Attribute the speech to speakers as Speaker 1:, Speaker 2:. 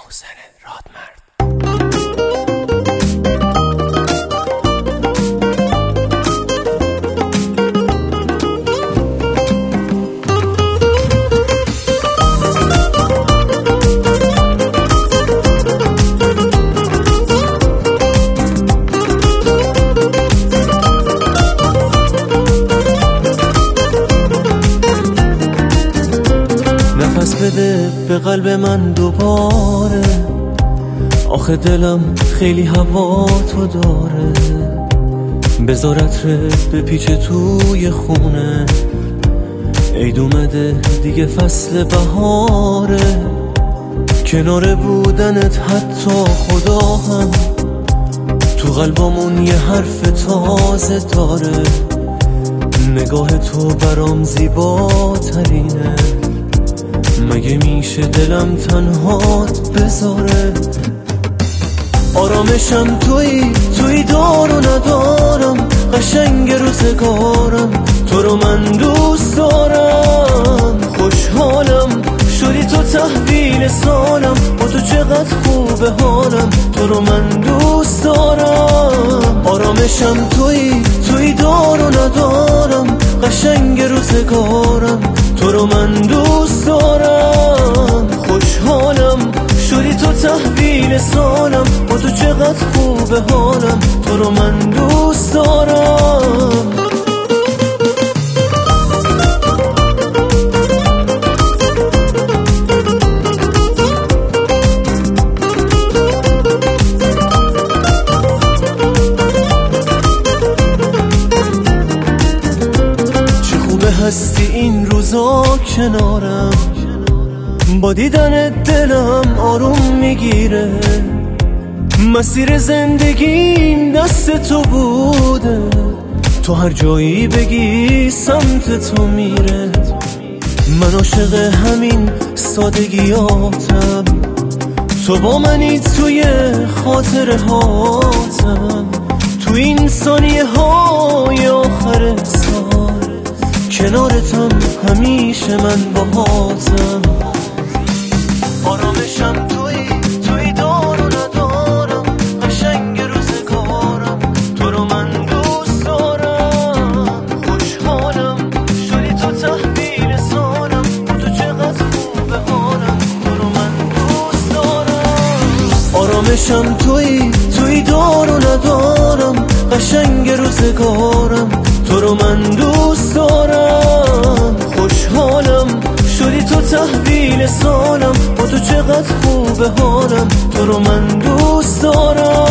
Speaker 1: سوسن رادمرد. نفس بده به قلب من دوباره، آخه دلم خیلی هوا تو داره. بذار عطرت بپیچه توی خونه، عید اومده دیگه فصل بهاره. کنار بودنت حتی خدا هم تو قلبمون یه حرف تازه داره. نگاه تو برام زیباترینه، مگه میشه دلم تنهات بذاره؟ آرامشم توی دار و ندارم، قشنگ روزگارم، تو رو من دوست دارم. خوشحالم شدی تو تحویل سالم، با تو چقدر خوبه حالم، تو رو من دوست دارم. آرامشم توی دار و ندارم، قشنگ روزگارم، تو رو من دوست دارم. خوشحالم شدی تو تحویل سالم، با تو چقدر خوبه حالم، تو رو من دوست دارم. چه خوبه هستی این روزا کنارم، با دیدن دلم آروم میگیره. مسیر زندگیم دست تو بوده، تو هر جایی بگی سمت تو میره. من عاشق همین سادگیاتم، تو با منی توی خاطره هاتم. تو این ثانیه های آخر سال کنارتم، همیشه من باهاتم. آرامشم توی دار و ندارم، قشنگ روزگارم، تو رو من دوست دارم. خوشحالم شدی تو تحویل سالم، تو چقدر خوبه حالم، تو رو من دوست دارم. آرامشم توی دار و ندارم، قشنگ روزگارم، تو رو من دوست دارم. خوشحالم شدی تو تحویل سالم، با تو چقدر خوبه حالم، تو رو من دوست دارم.